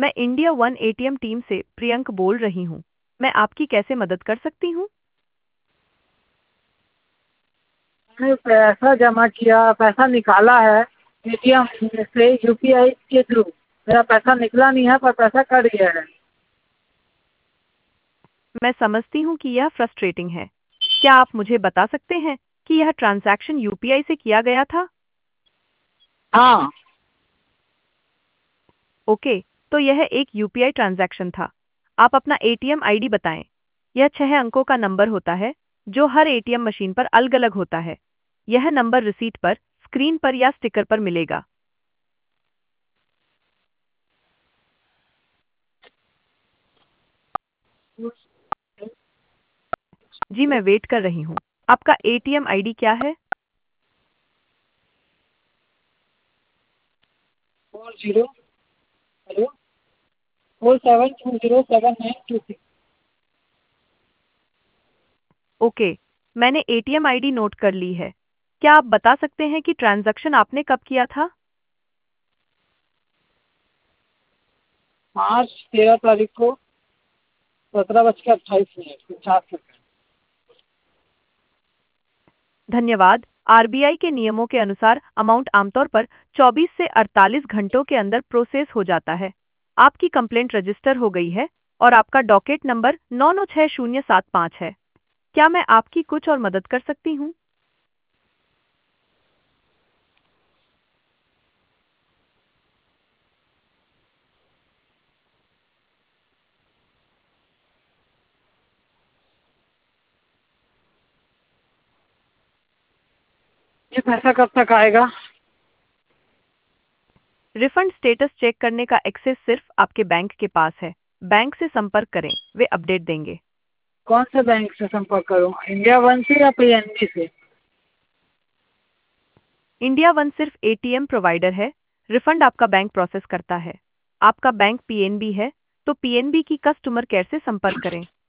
मैं India one ATM team से प्रियंक बोल रही हूँ। मैं आपकी कैसे मदद कर सकती हूँ? मैंने पैसा जमा किया, पैसा निकाला है एटीएम से यूपीआई के थ्रू। मेरा पैसा निकला नहीं है पर पैसा कट गया है। मैं समझती हूँ कि यह फ्रस्ट्रेटिंग है। क्या आप मुझे बता सकते हैं कि यह ट्रांजैक्शन यूपीआई से किया गया था? हाँ। ओके, तो यह एक यूपीआई ट्रांजैक्शन था। आप अपना एटीएम आईडी बताएं। यह 6 अंकों का नंबर होता है जो हर एटीएम मशीन पर अलग-अलग होता है। यह नंबर रिसीट पर, स्क्रीन पर या स्टिकर पर मिलेगा। जी, मैं वेट कर रही हूँ। आपका एटीएम आईडी क्या है? 40 हेलो 47207926। ओके, मैंने एटीएम आईडी नोट कर ली है। क्या आप बता सकते हैं कि ट्रांजैक्शन आपने कब किया था? मार्च 13 तारीख को 17:28 धन्यवाद। आरबीआई के नियमों के अनुसार अमाउंट आमतौर पर 24 से 48 घंटों के अंदर प्रोसेस हो जाता है। आपकी कंप्लेंट रजिस्टर हो गई है और आपका डॉकेट नंबर 996075 है। क्या मैं आपकी कुछ और मदद कर सकती हूँ? ये पैसा कब तक आएगा? रिफंड स्टेटस चेक करने का एक्सेस सिर्फ आपके बैंक के पास है। बैंक से संपर्क करें, वे अपडेट देंगे। कौन से बैंक से संपर्क करूँ, इंडिया वन से या पीएनबी से? इंडिया वन सिर्फ एटीएम प्रोवाइडर है। रिफंड आपका बैंक प्रोसेस करता है। आपका बैंक पीएनबी है, तो पीएनबी की कस्टमर केयर से संपर्क करें।